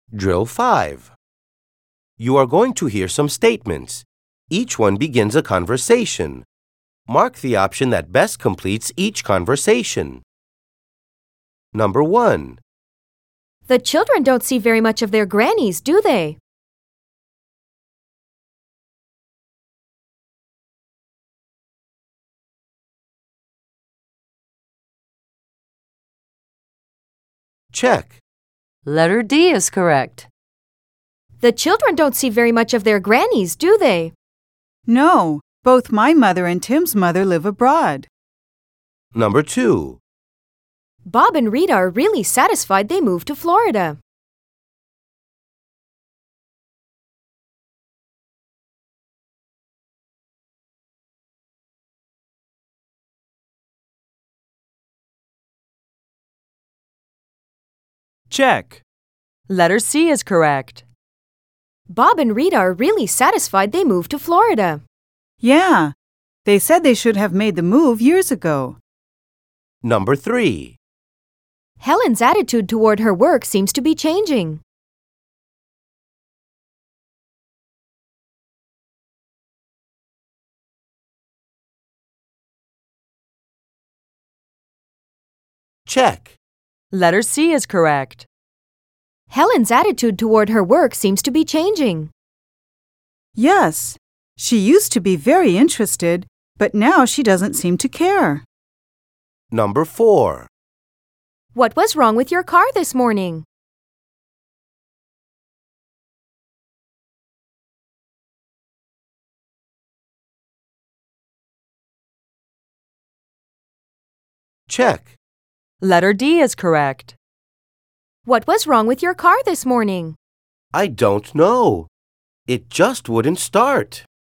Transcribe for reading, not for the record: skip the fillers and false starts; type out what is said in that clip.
Drill 5. You are going to hear some statements. Each one begins a conversation. Mark the option that best completes each conversation. Number 1. The children don't see very much of their grannies, do they? Check. Letter D is correct. The children don't see very much of their grannies, do they? No, both my mother and Tim's mother live abroad. Number 2. Bob and Rita are really satisfied they moved to Florida. Check. Letter C is correct. Bob and Rita are really satisfied they moved to Florida. Yeah, they said they should have made the move years ago. Number 3. Helen's attitude toward her work seems to be changing. Check. Letter C is correct. Helen's attitude toward her work seems to be changing. Yes, she used to be very interested, but now she doesn't seem to care. Number 4. What was wrong with your car this morning? Check. Letter D is correct. What was wrong with your car this morning? I don't know. It just wouldn't start.